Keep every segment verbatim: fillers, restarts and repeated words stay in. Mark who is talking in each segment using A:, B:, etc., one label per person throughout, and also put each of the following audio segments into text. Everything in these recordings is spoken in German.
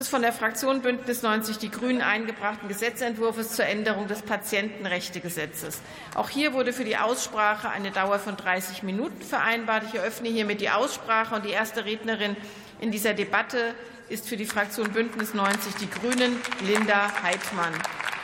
A: des von der Fraktion Bündnis neunzig Die Grünen eingebrachten Gesetzentwurfs zur Änderung des Patientenrechtegesetzes. Auch hier wurde für die Aussprache eine Dauer von dreißig Minuten vereinbart. Ich eröffne hiermit die Aussprache, und die erste Rednerin in dieser Debatte ist für die Fraktion Bündnis neunzig Die Grünen Linda Heidmann.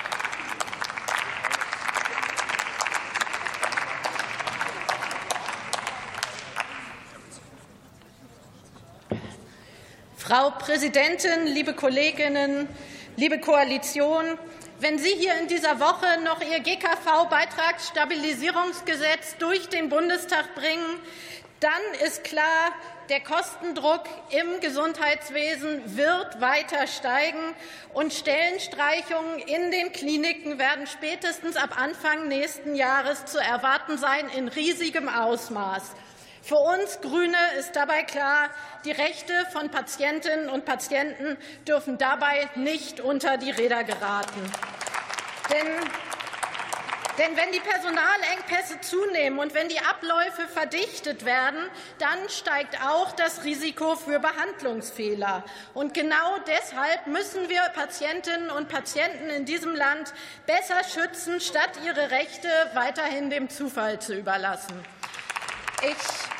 B: Frau Präsidentin, liebe Kolleginnen, liebe Koalition! Wenn Sie hier in dieser Woche noch Ihr G K V-Beitragsstabilisierungsgesetz durch den Bundestag bringen, dann ist klar, der Kostendruck im Gesundheitswesen wird weiter steigen, und Stellenstreichungen in den Kliniken werden spätestens ab Anfang nächsten Jahres zu erwarten sein, in riesigem Ausmaß. Für uns Grüne ist dabei klar, die Rechte von Patientinnen und Patienten dürfen dabei nicht unter die Räder geraten. Denn Denn wenn die Personalengpässe zunehmen und wenn die Abläufe verdichtet werden, dann steigt auch das Risiko für Behandlungsfehler. Und genau deshalb müssen wir Patientinnen und Patienten in diesem Land besser schützen, statt ihre Rechte weiterhin dem Zufall zu überlassen. Ich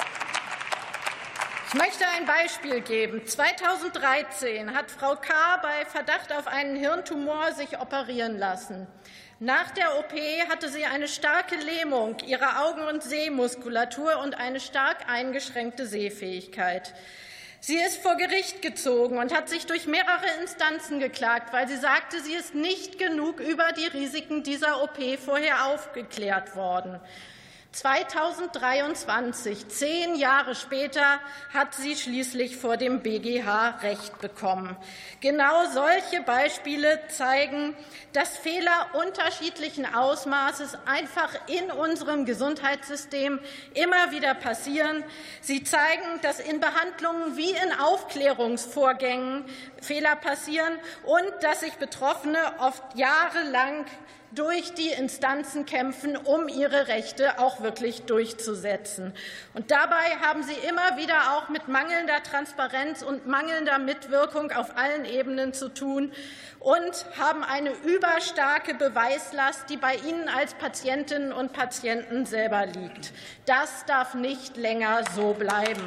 B: Ich möchte ein Beispiel geben. zweitausenddreizehn hat Frau K. bei Verdacht auf einen Hirntumor sich operieren lassen. Nach der O P hatte sie eine starke Lähmung ihrer Augen- und Sehmuskulatur und eine stark eingeschränkte Sehfähigkeit. Sie ist vor Gericht gezogen und hat sich durch mehrere Instanzen geklagt, weil sie sagte, sie ist nicht genug über die Risiken dieser O P vorher aufgeklärt worden. zweitausenddreiundzwanzig, zehn Jahre später, hat sie schließlich vor dem B G H Recht bekommen. Genau solche Beispiele zeigen, dass Fehler unterschiedlichen Ausmaßes einfach in unserem Gesundheitssystem immer wieder passieren. Sie zeigen, dass in Behandlungen wie in Aufklärungsvorgängen Fehler passieren und dass sich Betroffene oft jahrelang durch die Instanzen kämpfen, um ihre Rechte auch wirklich durchzusetzen. Und dabei haben sie immer wieder auch mit mangelnder Transparenz und mangelnder Mitwirkung auf allen Ebenen zu tun und haben eine überstarke Beweislast, die bei ihnen als Patientinnen und Patienten selber liegt. Das darf nicht länger so bleiben.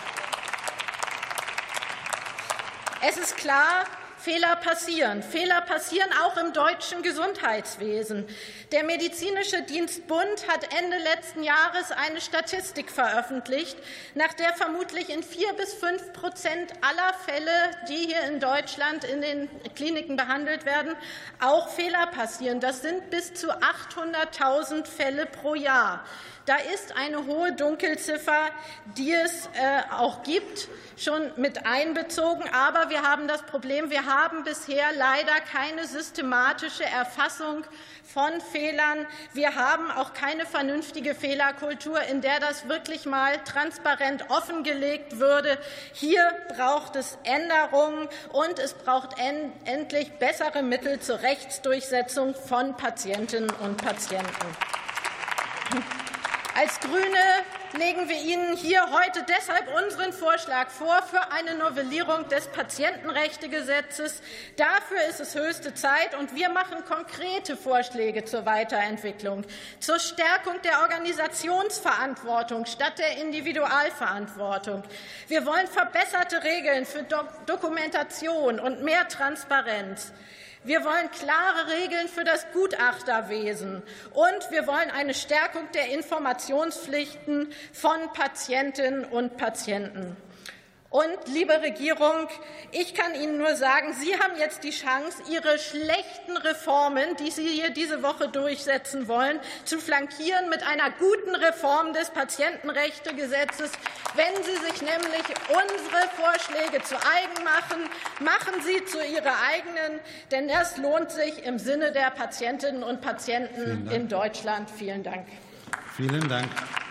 B: Es ist klar, Fehler passieren. Fehler passieren auch im deutschen Gesundheitswesen. Der Medizinische Dienstbund hat Ende letzten Jahres eine Statistik veröffentlicht, nach der vermutlich in vier bis fünf Prozent aller Fälle, die hier in Deutschland in den Kliniken behandelt werden, auch Fehler passieren. Das sind bis zu achthunderttausend Fälle pro Jahr. Da ist eine hohe Dunkelziffer, die es äh, auch gibt, schon mit einbezogen. Aber wir haben das Problem, wir haben bisher leider keine systematische Erfassung von Fehlern. Wir haben auch keine vernünftige Fehlerkultur, in der das wirklich mal transparent offengelegt würde. Hier braucht es Änderungen, und es braucht en- endlich bessere Mittel zur Rechtsdurchsetzung von Patientinnen und Patienten. Als Grüne legen wir Ihnen hier heute deshalb unseren Vorschlag vor für eine Novellierung des Patientenrechtegesetzes. Dafür ist es höchste Zeit, und wir machen konkrete Vorschläge zur Weiterentwicklung, zur Stärkung der Organisationsverantwortung statt der Individualverantwortung. Wir wollen verbesserte Regeln für Dokumentation und mehr Transparenz. Wir wollen klare Regeln für das Gutachterwesen, und wir wollen eine Stärkung der Informationspflichten von Patientinnen und Patienten. Und, liebe Regierung, ich kann Ihnen nur sagen, Sie haben jetzt die Chance, Ihre schlechten Reformen, die Sie hier diese Woche durchsetzen wollen, zu flankieren mit einer guten Reform des Patientenrechtegesetzes. Wenn Sie sich nämlich unsere Vorschläge zu eigen machen, machen Sie zu Ihrer eigenen, denn das lohnt sich im Sinne der Patientinnen und Patienten in Deutschland. Vielen Dank.
C: Vielen Dank.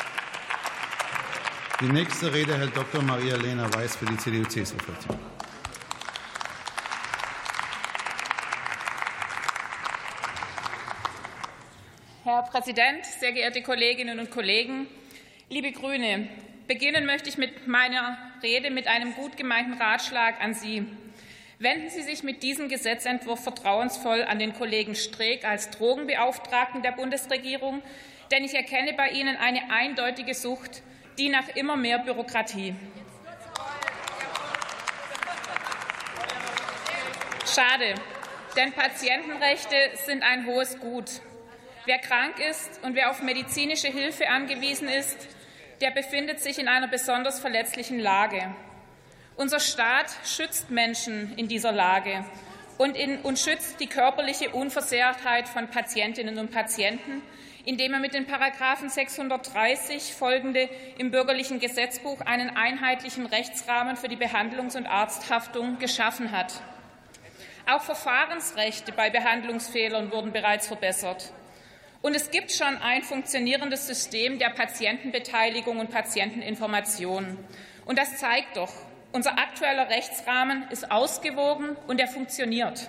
C: Die nächste Rede hält Doktor Maria-Lena Weiß für die C D U C S U-Fraktion.
D: Herr Präsident, sehr geehrte Kolleginnen und Kollegen! Liebe Grüne, beginnen möchte ich mit meiner Rede mit einem gut gemeinten Ratschlag an Sie. Wenden Sie sich mit diesem Gesetzentwurf vertrauensvoll an den Kollegen Streeck als Drogenbeauftragten der Bundesregierung, denn ich erkenne bei Ihnen eine eindeutige Sucht, die nach immer mehr Bürokratie. Schade, denn Patientenrechte sind ein hohes Gut. Wer krank ist und wer auf medizinische Hilfe angewiesen ist, der befindet sich in einer besonders verletzlichen Lage. Unser Staat schützt Menschen in dieser Lage und, in, und schützt die körperliche Unversehrtheit von Patientinnen und Patienten, indem er mit den Paragraphen sechshundertdreißig folgende im bürgerlichen Gesetzbuch einen einheitlichen Rechtsrahmen für die Behandlungs- und Arzthaftung geschaffen hat. Auch Verfahrensrechte bei Behandlungsfehlern wurden bereits verbessert. Und es gibt schon ein funktionierendes System der Patientenbeteiligung und Patienteninformation. Und das zeigt doch, unser aktueller Rechtsrahmen ist ausgewogen und er funktioniert.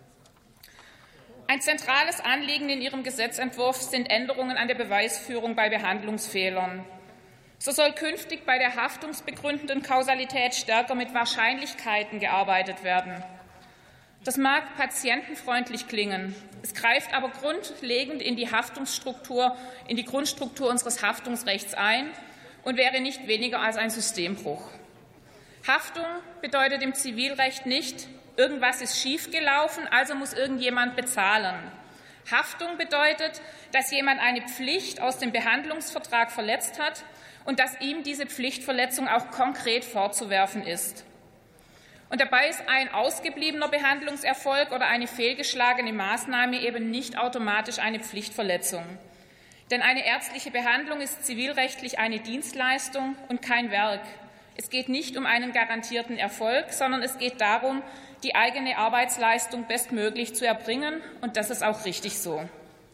D: Ein zentrales Anliegen in Ihrem Gesetzentwurf sind Änderungen an der Beweisführung bei Behandlungsfehlern. So soll künftig bei der haftungsbegründenden Kausalität stärker mit Wahrscheinlichkeiten gearbeitet werden. Das mag patientenfreundlich klingen, es greift aber grundlegend in die Haftungsstruktur, in die Grundstruktur unseres Haftungsrechts ein und wäre nicht weniger als ein Systembruch. Haftung bedeutet im Zivilrecht nicht, irgendwas ist schiefgelaufen, also muss irgendjemand bezahlen. Haftung bedeutet, dass jemand eine Pflicht aus dem Behandlungsvertrag verletzt hat und dass ihm diese Pflichtverletzung auch konkret vorzuwerfen ist. Und dabei ist ein ausgebliebener Behandlungserfolg oder eine fehlgeschlagene Maßnahme eben nicht automatisch eine Pflichtverletzung. Denn eine ärztliche Behandlung ist zivilrechtlich eine Dienstleistung und kein Werk. Es geht nicht um einen garantierten Erfolg, sondern es geht darum, die eigene Arbeitsleistung bestmöglich zu erbringen. Und das ist auch richtig so.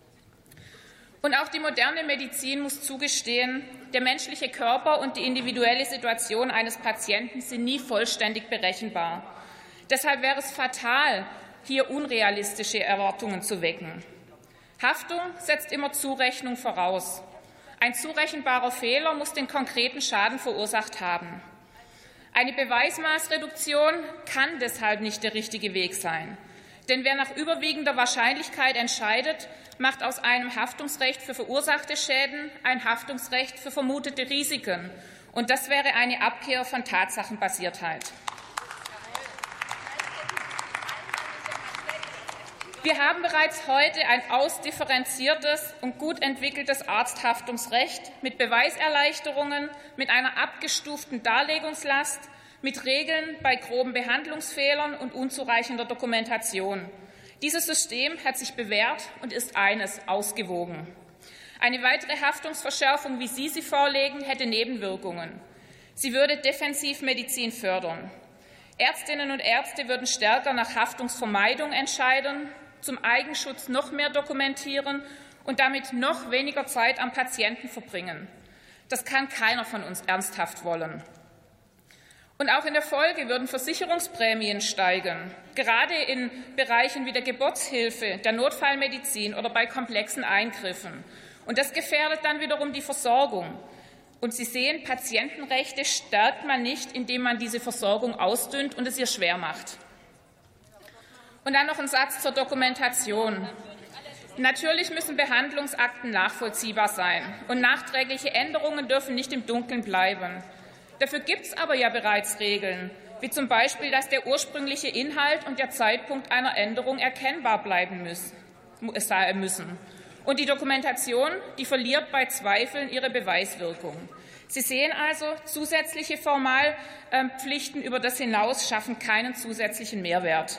D: Und auch die moderne Medizin muss zugestehen, der menschliche Körper und die individuelle Situation eines Patienten sind nie vollständig berechenbar. Deshalb wäre es fatal, hier unrealistische Erwartungen zu wecken. Haftung setzt immer Zurechnung voraus. Ein zurechenbarer Fehler muss den konkreten Schaden verursacht haben. Eine Beweismaßreduktion kann deshalb nicht der richtige Weg sein. Denn wer nach überwiegender Wahrscheinlichkeit entscheidet, macht aus einem Haftungsrecht für verursachte Schäden ein Haftungsrecht für vermutete Risiken. Und das wäre eine Abkehr von Tatsachenbasiertheit. Wir haben bereits heute ein ausdifferenziertes und gut entwickeltes Arzthaftungsrecht mit Beweiserleichterungen, mit einer abgestuften Darlegungslast, mit Regeln bei groben Behandlungsfehlern und unzureichender Dokumentation. Dieses System hat sich bewährt und ist eines, ausgewogen. Eine weitere Haftungsverschärfung, wie Sie sie vorlegen, hätte Nebenwirkungen. Sie würde Defensivmedizin fördern. Ärztinnen und Ärzte würden stärker nach Haftungsvermeidung entscheiden, zum Eigenschutz noch mehr dokumentieren und damit noch weniger Zeit am Patienten verbringen. Das kann keiner von uns ernsthaft wollen. Und auch in der Folge würden Versicherungsprämien steigen, gerade in Bereichen wie der Geburtshilfe, der Notfallmedizin oder bei komplexen Eingriffen. Und das gefährdet dann wiederum die Versorgung. Und Sie sehen, Patientenrechte stärkt man nicht, indem man diese Versorgung ausdünnt und es ihr schwer macht. Und dann noch ein Satz zur Dokumentation. Natürlich müssen Behandlungsakten nachvollziehbar sein, und nachträgliche Änderungen dürfen nicht im Dunkeln bleiben. Dafür gibt es aber ja bereits Regeln, wie zum Beispiel, dass der ursprüngliche Inhalt und der Zeitpunkt einer Änderung erkennbar bleiben müssen. Und die Dokumentation, die verliert bei Zweifeln ihre Beweiswirkung. Sie sehen also, zusätzliche Formalpflichten über das hinaus schaffen keinen zusätzlichen Mehrwert.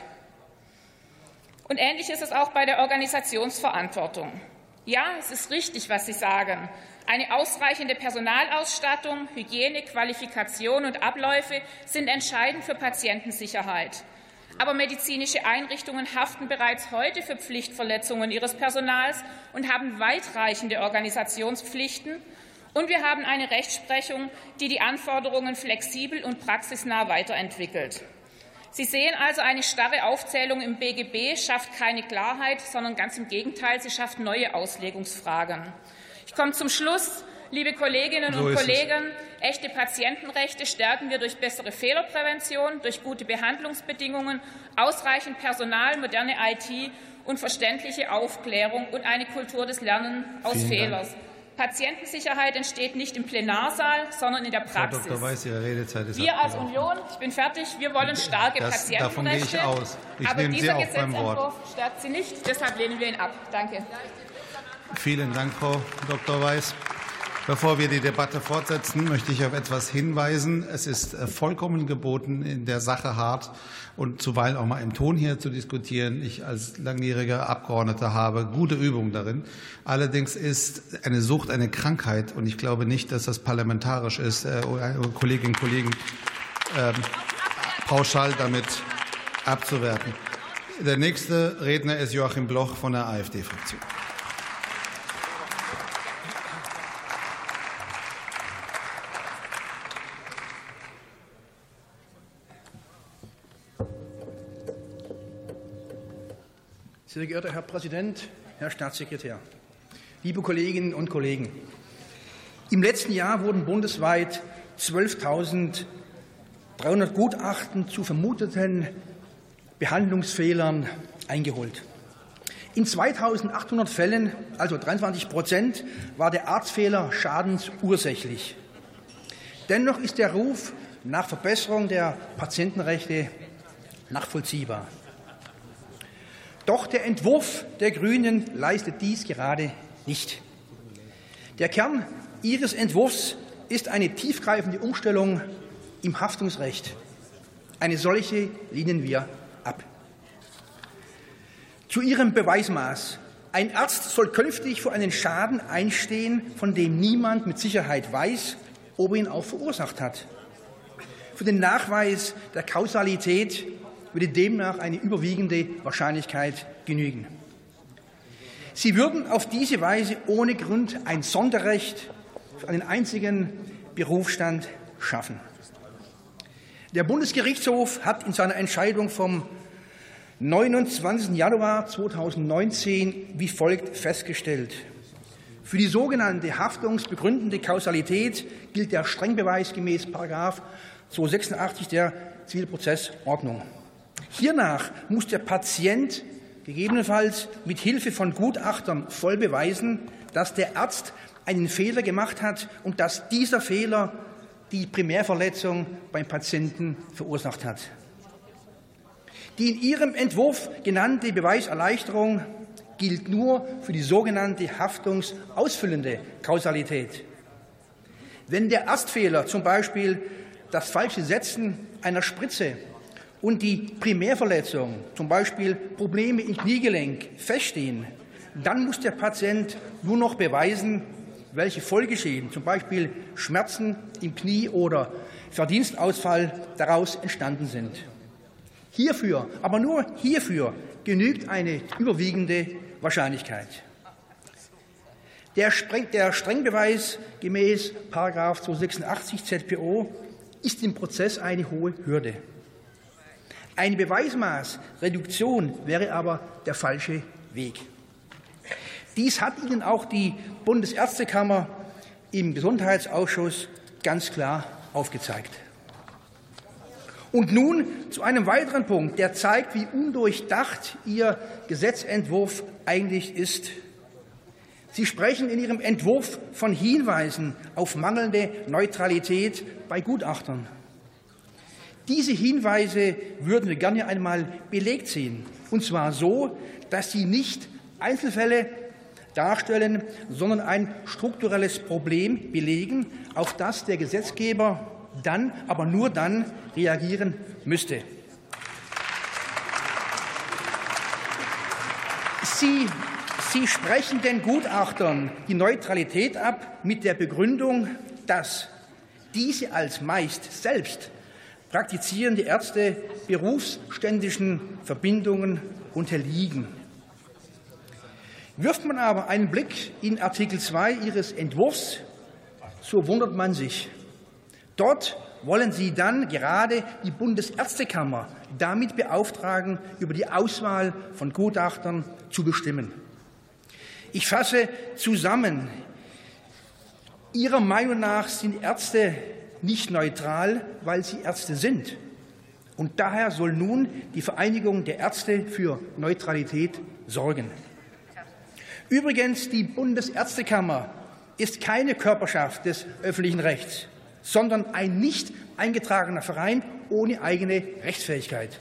D: Und ähnlich ist es auch bei der Organisationsverantwortung. Ja, es ist richtig, was Sie sagen. Eine ausreichende Personalausstattung, Hygiene, Qualifikation und Abläufe sind entscheidend für Patientensicherheit. Aber medizinische Einrichtungen haften bereits heute für Pflichtverletzungen ihres Personals und haben weitreichende Organisationspflichten. Und wir haben eine Rechtsprechung, die die Anforderungen flexibel und praxisnah weiterentwickelt. Sie sehen also, eine starre Aufzählung im B G B schafft keine Klarheit, sondern ganz im Gegenteil, sie schafft neue Auslegungsfragen. Ich komme zum Schluss. Liebe Kolleginnen und Kollegen, echte Patientenrechte stärken wir durch bessere Fehlerprävention, durch gute Behandlungsbedingungen, ausreichend Personal, moderne I T und verständliche Aufklärung und eine Kultur des Lernens aus Fehlern. Patientensicherheit entsteht nicht im Plenarsaal, sondern in der Praxis.
C: Frau Doktor Weiß, Ihre Redezeit ist
D: Wir als Union, ich bin fertig, wir wollen starke
C: das,
D: Patientenrechte.
C: Davon gehe ich aus. Ich
D: aber
C: nehme Sie
D: dieser
C: auch beim
D: Gesetzentwurf
C: Wort.
D: stärkt sie nicht, deshalb lehnen wir ihn ab. Danke.
C: Vielen Dank, Frau Doktor Weiß. Bevor wir die Debatte fortsetzen, möchte ich auf etwas hinweisen. Es ist vollkommen geboten, in der Sache hart und zuweilen auch mal im Ton hier zu diskutieren. Ich als langjähriger Abgeordneter habe gute Übung darin. Allerdings ist eine Sucht eine Krankheit, und ich glaube nicht, dass das parlamentarisch ist, äh, Kolleginnen und Kollegen äh, pauschal damit abzuwerten. Der nächste Redner ist Joachim Bloch von der AfD-Fraktion.
E: Sehr geehrter Herr Präsident, Herr Staatssekretär, liebe Kolleginnen und Kollegen! Im letzten Jahr wurden bundesweit zwölftausenddreihundert Gutachten zu vermuteten Behandlungsfehlern eingeholt. In zweitausendachthundert Fällen, also dreiundzwanzig Prozent, war der Arztfehler schadensursächlich. Dennoch ist der Ruf nach Verbesserung der Patientenrechte nachvollziehbar. Doch der Entwurf der Grünen leistet dies gerade nicht. Der Kern ihres Entwurfs ist eine tiefgreifende Umstellung im Haftungsrecht. Eine solche lehnen wir ab. Zu ihrem Beweismaß. Ein Arzt soll künftig für einen Schaden einstehen, von dem niemand mit Sicherheit weiß, ob er ihn auch verursacht hat. Für den Nachweis der Kausalität würde demnach eine überwiegende Wahrscheinlichkeit genügen. Sie würden auf diese Weise ohne Grund ein Sonderrecht für einen einzigen Berufsstand schaffen. Der Bundesgerichtshof hat in seiner Entscheidung vom neunundzwanzigsten Januar zweitausendneunzehn wie folgt festgestellt: Für die sogenannte haftungsbegründende Kausalität gilt der Strengbeweis gemäß Paragraph zweihundertsechsundachtzig der Zivilprozessordnung. Hiernach muss der Patient gegebenenfalls mit Hilfe von Gutachtern voll beweisen, dass der Arzt einen Fehler gemacht hat und dass dieser Fehler die Primärverletzung beim Patienten verursacht hat. Die in Ihrem Entwurf genannte Beweiserleichterung gilt nur für die sogenannte haftungsausfüllende Kausalität. Wenn der Arztfehler, zum Beispiel das falsche Setzen einer Spritze, und die Primärverletzung, zum Beispiel Probleme im Kniegelenk, feststehen, dann muss der Patient nur noch beweisen, welche Folgeschäden, zum Beispiel Schmerzen im Knie oder Verdienstausfall, daraus entstanden sind. Hierfür, aber nur hierfür, genügt eine überwiegende Wahrscheinlichkeit. Der, Streng, der Strengbeweis gemäß Paragraph zweihundertsechsundachtzig Z P O ist im Prozess eine hohe Hürde. Eine Beweismaßreduktion wäre aber der falsche Weg. Dies hat Ihnen auch die Bundesärztekammer im Gesundheitsausschuss ganz klar aufgezeigt. Und nun zu einem weiteren Punkt, der zeigt, wie undurchdacht Ihr Gesetzentwurf eigentlich ist. Sie sprechen in Ihrem Entwurf von Hinweisen auf mangelnde Neutralität bei Gutachtern. Diese Hinweise würden wir gerne einmal belegt sehen, und zwar so, dass sie nicht Einzelfälle darstellen, sondern ein strukturelles Problem belegen, auf das der Gesetzgeber dann, aber nur dann reagieren müsste. Sie, Sie sprechen den Gutachtern die Neutralität ab mit der Begründung, dass diese als meist selbst praktizierende Ärzte berufsständischen Verbindungen unterliegen. Wirft man aber einen Blick in Artikel zwei Ihres Entwurfs, so wundert man sich. Dort wollen Sie dann gerade die Bundesärztekammer damit beauftragen, über die Auswahl von Gutachtern zu bestimmen. Ich fasse zusammen. Ihrer Meinung nach sind Ärzte nicht neutral, weil sie Ärzte sind. Und daher soll nun die Vereinigung der Ärzte für Neutralität sorgen. Übrigens, die Bundesärztekammer ist keine Körperschaft des öffentlichen Rechts, sondern ein nicht eingetragener Verein ohne eigene Rechtsfähigkeit.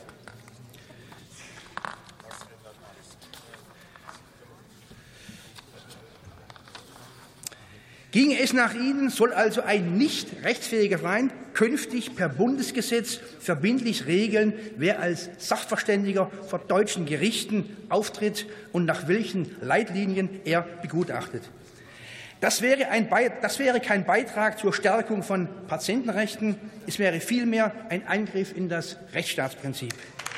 E: Ginge es nach Ihnen, soll also ein nicht rechtsfähiger Verein künftig per Bundesgesetz verbindlich regeln, wer als Sachverständiger vor deutschen Gerichten auftritt und nach welchen Leitlinien er begutachtet. Das wäre, ein Be- das wäre kein Beitrag zur Stärkung von Patientenrechten, es wäre vielmehr ein Eingriff in das Rechtsstaatsprinzip.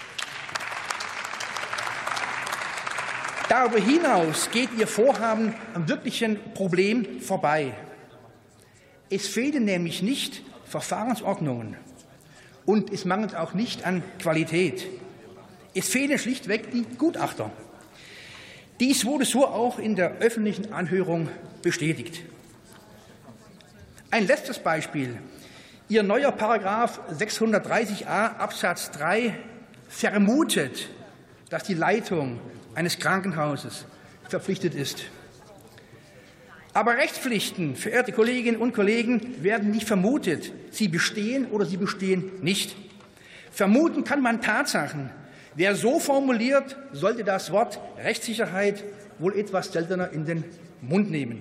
E: Darüber hinaus geht Ihr Vorhaben am wirklichen Problem vorbei. Es fehlen nämlich nicht Verfahrensordnungen und es mangelt auch nicht an Qualität. Es fehlen schlichtweg die Gutachter. Dies wurde so auch in der öffentlichen Anhörung bestätigt. Ein letztes Beispiel. Ihr neuer Paragraph sechshundertdreißig a Absatz drei vermutet, dass die Leitung eines Krankenhauses verpflichtet ist. Aber Rechtspflichten, verehrte Kolleginnen und Kollegen, werden nicht vermutet. Sie bestehen oder sie bestehen nicht. Vermuten kann man Tatsachen. Wer so formuliert, sollte das Wort Rechtssicherheit wohl etwas seltener in den Mund nehmen.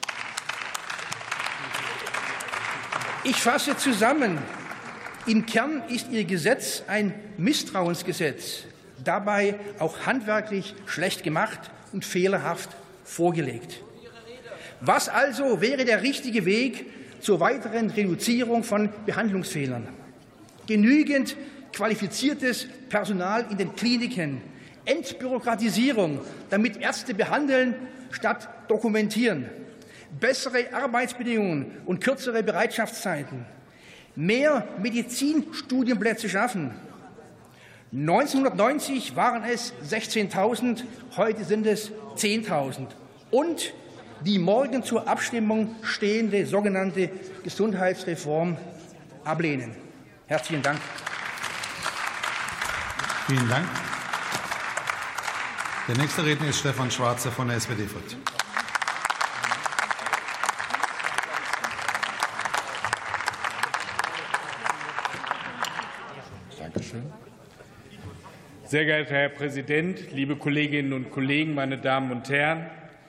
E: Ich fasse zusammen. Im Kern ist Ihr Gesetz ein Misstrauensgesetz, dabei auch handwerklich schlecht gemacht und fehlerhaft vorgelegt. Was also wäre der richtige Weg zur weiteren Reduzierung von Behandlungsfehlern? Genügend qualifiziertes Personal in den Kliniken, Entbürokratisierung, damit Ärzte behandeln statt dokumentieren, bessere Arbeitsbedingungen und kürzere Bereitschaftszeiten, mehr Medizinstudienplätze schaffen. neunzehnhundertneunzig waren es sechzehntausend, heute sind es zehntausend. Und die morgen zur Abstimmung stehende sogenannte Gesundheitsreform ablehnen. Herzlichen Dank.
C: Vielen Dank. Der nächste Redner ist Stefan Schwarze von der S P D-Fraktion.
F: Dankeschön. Sehr geehrter Herr Präsident, liebe Kolleginnen und Kollegen, meine Damen und Herren!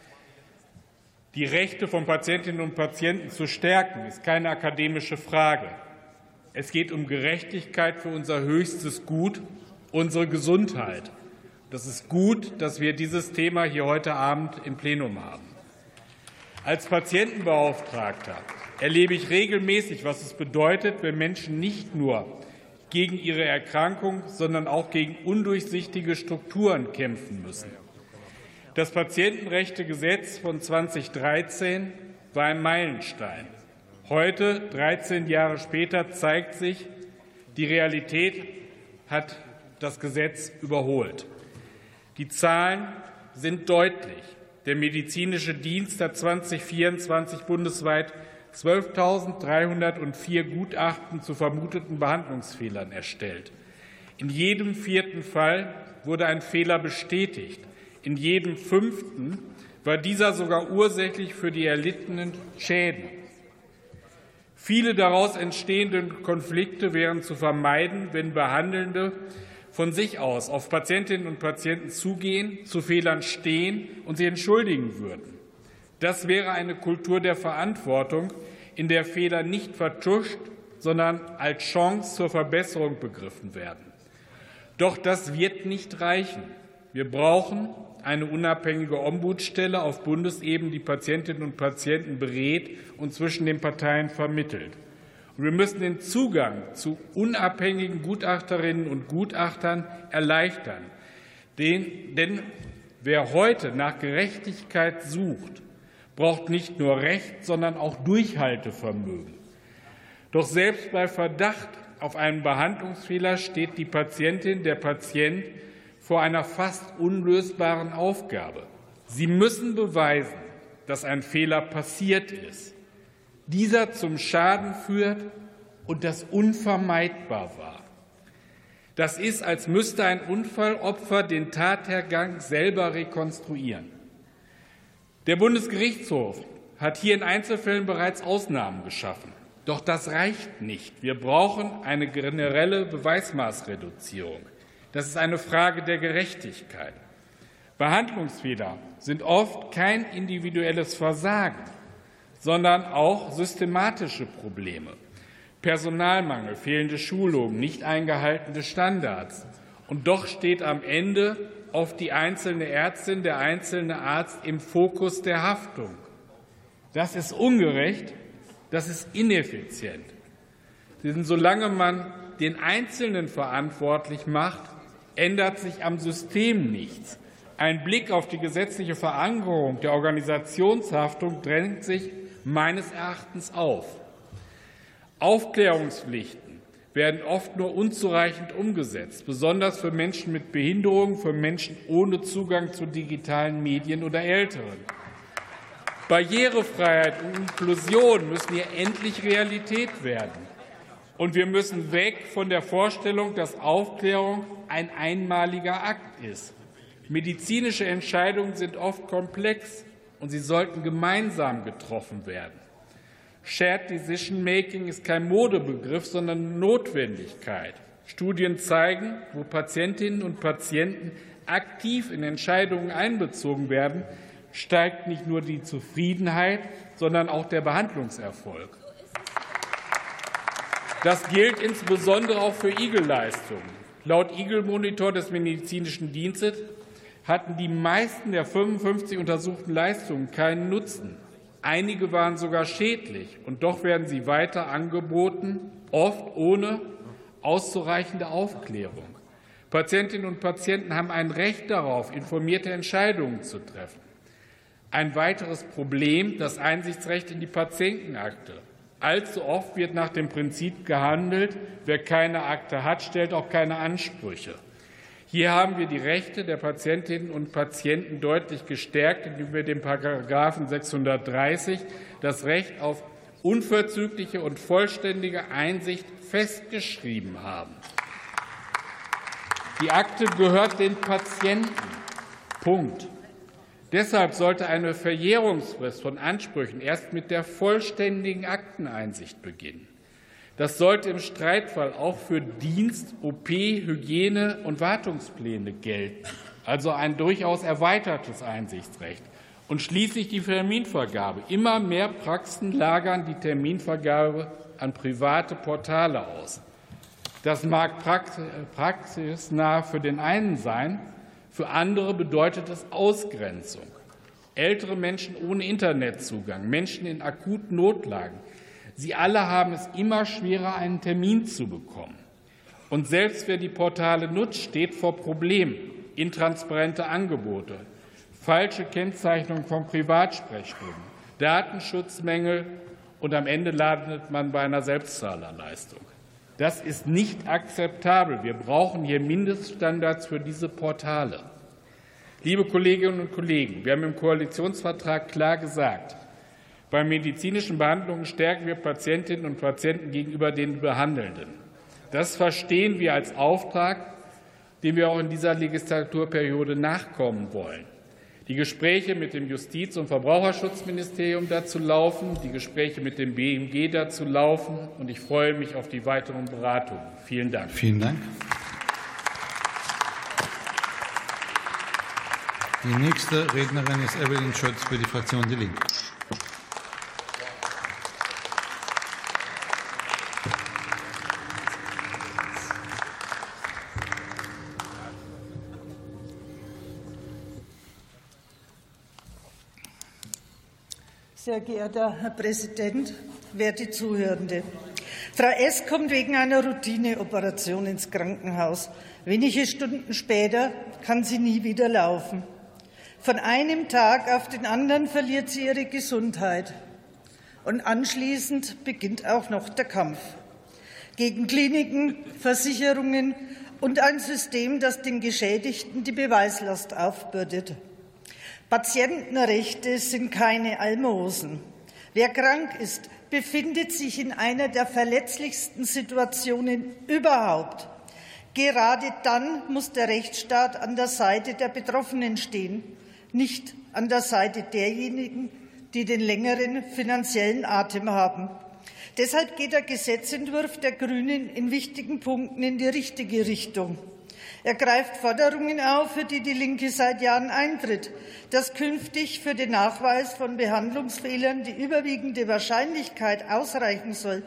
F: Die Rechte von Patientinnen und Patienten zu stärken, ist keine akademische Frage. Es geht um Gerechtigkeit für unser höchstes Gut, unsere Gesundheit. Das ist gut, dass wir dieses Thema hier heute Abend im Plenum haben. Als Patientenbeauftragter erlebe ich regelmäßig, was es bedeutet, wenn Menschen nicht nur gegen ihre Erkrankung, sondern auch gegen undurchsichtige Strukturen kämpfen müssen. Das Patientenrechtegesetz von zweitausenddreizehn war ein Meilenstein. Heute, dreizehn Jahre später, zeigt sich, die Realität hat das Gesetz überholt. Die Zahlen sind deutlich. Der medizinische Dienst hat zweitausendvierundzwanzig bundesweit zwölftausenddreihundertvier Gutachten zu vermuteten Behandlungsfehlern erstellt. In jedem vierten Fall wurde ein Fehler bestätigt. In jedem fünften war dieser sogar ursächlich für die erlittenen Schäden. Viele daraus entstehenden Konflikte wären zu vermeiden, wenn Behandelnde von sich aus auf Patientinnen und Patienten zugehen, zu Fehlern stehen und sie entschuldigen würden. Das wäre eine Kultur der Verantwortung, in der Fehler nicht vertuscht, sondern als Chance zur Verbesserung begriffen werden. Doch das wird nicht reichen. Wir brauchen eine unabhängige Ombudsstelle auf Bundesebene, die Patientinnen und Patienten berät und zwischen den Parteien vermittelt. Und wir müssen den Zugang zu unabhängigen Gutachterinnen und Gutachtern erleichtern. Den, denn wer heute nach Gerechtigkeit sucht, braucht nicht nur Recht, sondern auch Durchhaltevermögen. Doch selbst bei Verdacht auf einen Behandlungsfehler steht die Patientin, der Patient vor einer fast unlösbaren Aufgabe. Sie müssen beweisen, dass ein Fehler passiert ist. dieser zum Schaden führt und das unvermeidbar war. Das ist, als müsste ein Unfallopfer den Tathergang selber rekonstruieren. Der Bundesgerichtshof hat hier in Einzelfällen bereits Ausnahmen geschaffen. Doch das reicht nicht. Wir brauchen eine generelle Beweismaßreduzierung. Das ist eine Frage der Gerechtigkeit. Behandlungsfehler sind oft kein individuelles Versagen, sondern auch systematische Probleme. Personalmangel, fehlende Schulungen, nicht eingehaltene Standards. Und doch steht am Ende oft die einzelne Ärztin, der einzelne Arzt im Fokus der Haftung. Das ist ungerecht, das ist ineffizient. Denn solange man den Einzelnen verantwortlich macht, ändert sich am System nichts. Ein Blick auf die gesetzliche Verankerung der Organisationshaftung drängt sich meines Erachtens auf. Aufklärungspflichten werden oft nur unzureichend umgesetzt, besonders für Menschen mit Behinderung, für Menschen ohne Zugang zu digitalen Medien oder Älteren. Barrierefreiheit und Inklusion müssen hier endlich Realität werden. Und wir müssen weg von der Vorstellung, dass Aufklärung ein einmaliger Akt ist. Medizinische Entscheidungen sind oft komplex und sie sollten gemeinsam getroffen werden. Shared Decision Making ist kein Modebegriff, sondern eine Notwendigkeit. Studien zeigen, wo Patientinnen und Patienten aktiv in Entscheidungen einbezogen werden, steigt nicht nur die Zufriedenheit, sondern auch der Behandlungserfolg. Das gilt insbesondere auch für I G E-Leistungen. Laut I G E-Monitor des Medizinischen Dienstes hatten die meisten der fünfundfünfzig untersuchten Leistungen keinen Nutzen. Einige waren sogar schädlich, und doch werden sie weiter angeboten, oft ohne auszureichende Aufklärung. Patientinnen und Patienten haben ein Recht darauf, informierte Entscheidungen zu treffen. Ein weiteres Problem, das Einsichtsrecht in die Patientenakte. Allzu oft wird nach dem Prinzip gehandelt, wer keine Akte hat, stellt auch keine Ansprüche. Hier haben wir die Rechte der Patientinnen und Patienten deutlich gestärkt, indem wir den Paragraphen sechshundertdreißig das Recht auf unverzügliche und vollständige Einsicht festgeschrieben haben. Die Akte gehört den Patienten. Punkt. Deshalb sollte eine Verjährungsfrist von Ansprüchen erst mit der vollständigen Akteneinsicht beginnen. Das sollte im Streitfall auch für Dienst-, O P-, Hygiene- und Wartungspläne gelten, also ein durchaus erweitertes Einsichtsrecht. Und schließlich die Terminvergabe. Immer mehr Praxen lagern die Terminvergabe an private Portale aus. Das mag praxisnah für den einen sein, für andere bedeutet es Ausgrenzung. Ältere Menschen ohne Internetzugang, Menschen in akuten Notlagen, sie alle haben es immer schwerer, einen Termin zu bekommen. Und selbst wer die Portale nutzt, steht vor Problemen. Intransparente Angebote, falsche Kennzeichnung von Privatsprechstunden, Datenschutzmängel, und am Ende landet man bei einer Selbstzahlerleistung. Das ist nicht akzeptabel. Wir brauchen hier Mindeststandards für diese Portale. Liebe Kolleginnen und Kollegen, wir haben im Koalitionsvertrag klar gesagt, bei medizinischen Behandlungen stärken wir Patientinnen und Patienten gegenüber den Behandelnden. Das verstehen wir als Auftrag, dem wir auch in dieser Legislaturperiode nachkommen wollen. Die Gespräche mit dem Justiz- und Verbraucherschutzministerium dazu laufen, die Gespräche mit dem B M G dazu laufen, und ich freue mich auf die weiteren Beratungen. Vielen Dank.
C: Vielen Dank. Die nächste Rednerin ist Evelyn Schötz für die Fraktion Die Linke.
G: Sehr geehrter Herr Präsident, werte Zuhörende! Frau S. kommt wegen einer Routineoperation ins Krankenhaus. Wenige Stunden später kann sie nie wieder laufen. Von einem Tag auf den anderen verliert sie ihre Gesundheit. Und anschließend beginnt auch noch der Kampf gegen Kliniken, Versicherungen und ein System, das den Geschädigten die Beweislast aufbürdet. Patientenrechte sind keine Almosen. Wer krank ist, befindet sich in einer der verletzlichsten Situationen überhaupt. Gerade dann muss der Rechtsstaat an der Seite der Betroffenen stehen, nicht an der Seite derjenigen, die den längeren finanziellen Atem haben. Deshalb geht der Gesetzentwurf der Grünen in wichtigen Punkten in die richtige Richtung. Er greift Forderungen auf, für die die Linke seit Jahren eintritt, dass künftig für den Nachweis von Behandlungsfehlern die überwiegende Wahrscheinlichkeit ausreichen soll,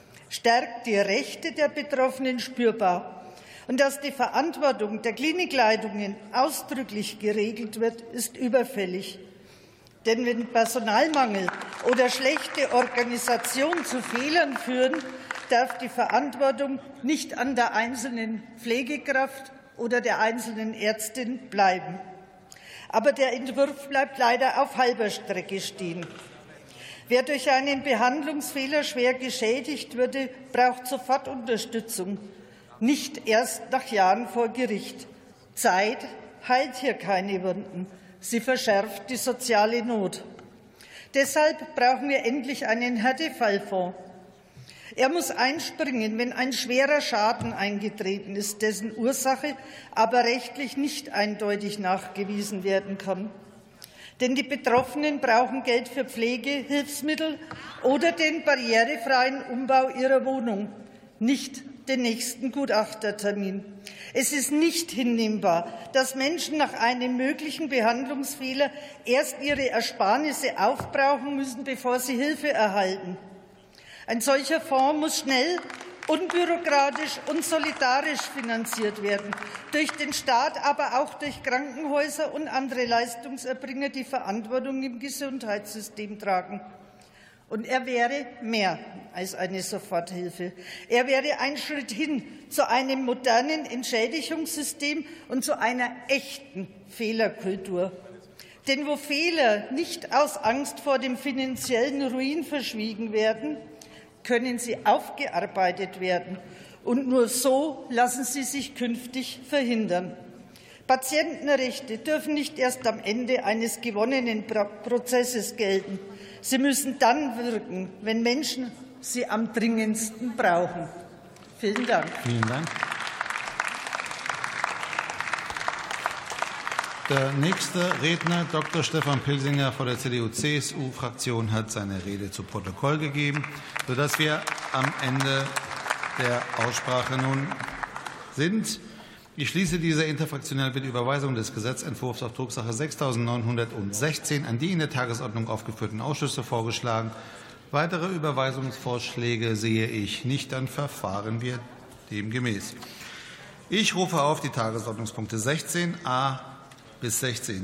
G: stärkt die Rechte der Betroffenen spürbar. Und dass die Verantwortung der Klinikleitungen ausdrücklich geregelt wird, ist überfällig. Denn wenn Personalmangel oder schlechte Organisation zu Fehlern führen, darf die Verantwortung nicht an der einzelnen Pflegekraft oder der einzelnen Ärztin bleiben. Aber der Entwurf bleibt leider auf halber Strecke stehen. Wer durch einen Behandlungsfehler schwer geschädigt wurde, braucht sofort Unterstützung, nicht erst nach Jahren vor Gericht. Zeit heilt hier keine Wunden. Sie verschärft die soziale Not. Deshalb brauchen wir endlich einen Härtefallfonds. Er muss einspringen, wenn ein schwerer Schaden eingetreten ist, dessen Ursache aber rechtlich nicht eindeutig nachgewiesen werden kann. Denn die Betroffenen brauchen Geld für Pflege, Hilfsmittel oder den barrierefreien Umbau ihrer Wohnung, nicht den nächsten Gutachtertermin. Es ist nicht hinnehmbar, dass Menschen nach einem möglichen Behandlungsfehler erst ihre Ersparnisse aufbrauchen müssen, bevor sie Hilfe erhalten. Ein solcher Fonds muss schnell, unbürokratisch und solidarisch finanziert werden, durch den Staat, aber auch durch Krankenhäuser und andere Leistungserbringer, die Verantwortung im Gesundheitssystem tragen. Und er wäre mehr als eine Soforthilfe. Er wäre ein Schritt hin zu einem modernen Entschädigungssystem und zu einer echten Fehlerkultur. Denn wo Fehler nicht aus Angst vor dem finanziellen Ruin verschwiegen werden, können sie aufgearbeitet werden. Und nur so lassen sie sich künftig verhindern. Patientenrechte dürfen nicht erst am Ende eines gewonnenen Prozesses gelten. Sie müssen dann wirken, wenn Menschen sie am dringendsten brauchen. Vielen Dank.
C: Vielen Dank. Der nächste Redner, Doktor Stefan Pilsinger von der C D U C S U-Fraktion, hat seine Rede zu Protokoll gegeben, sodass wir am Ende der Aussprache nun sind. Ich schließe diese interfraktionelle Überweisung des Gesetzentwurfs auf Drucksache sechstausendneunhundertsechzehn an die in der Tagesordnung aufgeführten Ausschüsse vorgeschlagen. Weitere Überweisungsvorschläge sehe ich nicht. Dann verfahren wir demgemäß. Ich rufe auf die Tagesordnungspunkte sechzehn a bis sechzehn